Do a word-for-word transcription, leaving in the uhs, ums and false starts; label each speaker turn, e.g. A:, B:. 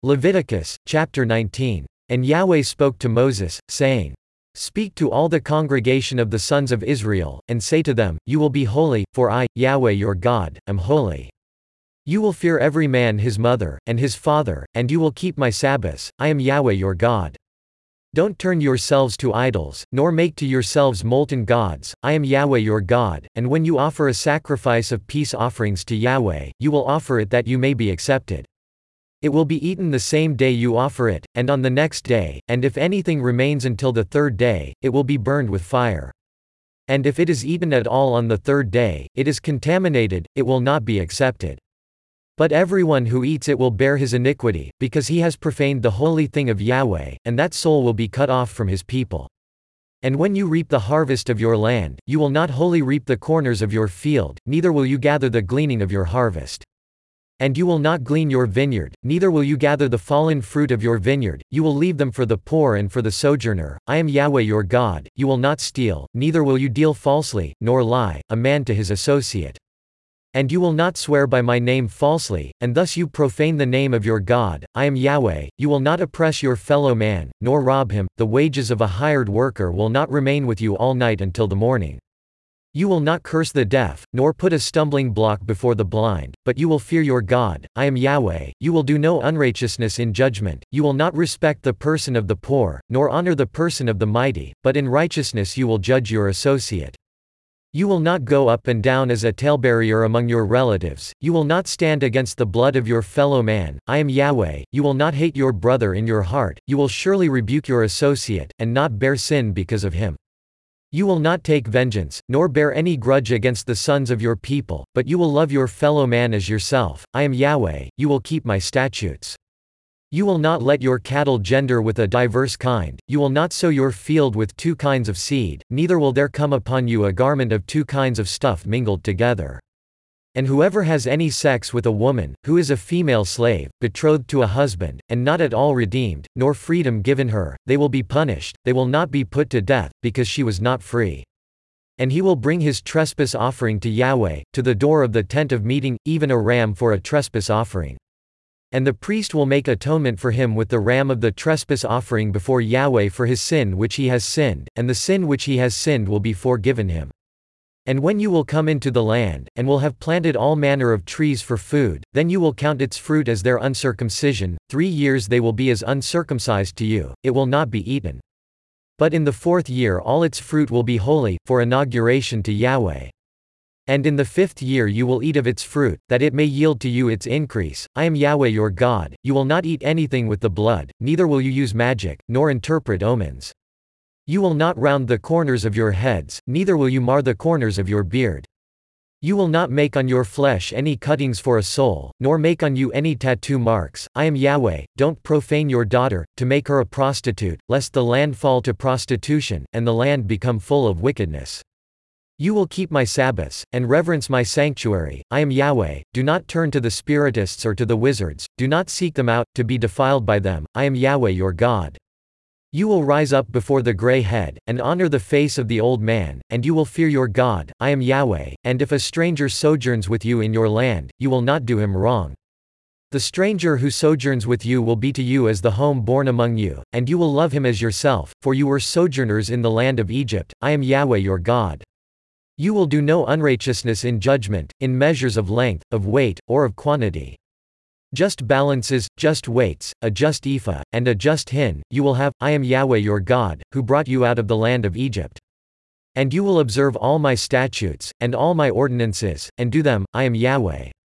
A: Leviticus, chapter nineteen. And Yahweh spoke to Moses, saying, Speak to all the congregation of the sons of Israel, and say to them, You will be holy, for I, Yahweh your God, am holy. You will fear every man his mother, and his father, and you will keep my Sabbaths, I am Yahweh your God. Don't turn yourselves to idols, nor make to yourselves molten gods, I am Yahweh your God, and when you offer a sacrifice of peace offerings to Yahweh, you will offer it that you may be accepted. It will be eaten the same day you offer it, and on the next day, and if anything remains until the third day, it will be burned with fire. And if it is eaten at all on the third day, it is contaminated, it will not be accepted. But everyone who eats it will bear his iniquity, because he has profaned the holy thing of Yahweh, and that soul will be cut off from his people. And when you reap the harvest of your land, you will not wholly reap the corners of your field, neither will you gather the gleaning of your harvest. And you will not glean your vineyard, neither will you gather the fallen fruit of your vineyard, you will leave them for the poor and for the sojourner, I am Yahweh your God. You will not steal, neither will you deal falsely, nor lie, a man to his associate. And you will not swear by my name falsely, and thus you profane the name of your God, I am Yahweh. You will not oppress your fellow man, nor rob him, the wages of a hired worker will not remain with you all night until the morning. You will not curse the deaf, nor put a stumbling block before the blind, but you will fear your God, I am Yahweh. You will do no unrighteousness in judgment, you will not respect the person of the poor, nor honor the person of the mighty, but in righteousness you will judge your associate. You will not go up and down as a talebearer among your relatives, you will not stand against the blood of your fellow man, I am Yahweh. You will not hate your brother in your heart, you will surely rebuke your associate, and not bear sin because of him. You will not take vengeance, nor bear any grudge against the sons of your people, but you will love your fellow man as yourself, I am Yahweh. You will keep my statutes. You will not let your cattle gender with a diverse kind, you will not sow your field with two kinds of seed, neither will there come upon you a garment of two kinds of stuff mingled together. And whoever has any sex with a woman, who is a female slave, betrothed to a husband, and not at all redeemed, nor freedom given her, they will be punished, they will not be put to death, because she was not free. And he will bring his trespass offering to Yahweh, to the door of the tent of meeting, even a ram for a trespass offering. And the priest will make atonement for him with the ram of the trespass offering before Yahweh for his sin which he has sinned, and the sin which he has sinned will be forgiven him. And when you will come into the land, and will have planted all manner of trees for food, then you will count its fruit as their uncircumcision, three years they will be as uncircumcised to you, it will not be eaten. But in the fourth year all its fruit will be holy, for inauguration to Yahweh. And in the fifth year you will eat of its fruit, that it may yield to you its increase, I am Yahweh your God. You will not eat anything with the blood, neither will you use magic, nor interpret omens. You will not round the corners of your heads, neither will you mar the corners of your beard. You will not make on your flesh any cuttings for a soul, nor make on you any tattoo marks, I am Yahweh. Don't profane your daughter, to make her a prostitute, lest the land fall to prostitution, and the land become full of wickedness. You will keep my Sabbaths, and reverence my sanctuary, I am Yahweh. Do not turn to the spiritists or to the wizards, do not seek them out, to be defiled by them, I am Yahweh your God. You will rise up before the gray head, and honor the face of the old man, and you will fear your God, I am Yahweh. And if a stranger sojourns with you in your land, you will not do him wrong. The stranger who sojourns with you will be to you as the home born among you, and you will love him as yourself, for you were sojourners in the land of Egypt, I am Yahweh your God. You will do no unrighteousness in judgment, in measures of length, of weight, or of quantity. Just balances, just weights, a just ephah, and a just hin, you will have, I am Yahweh your God, who brought you out of the land of Egypt. And you will observe all my statutes, and all my ordinances, and do them, I am Yahweh.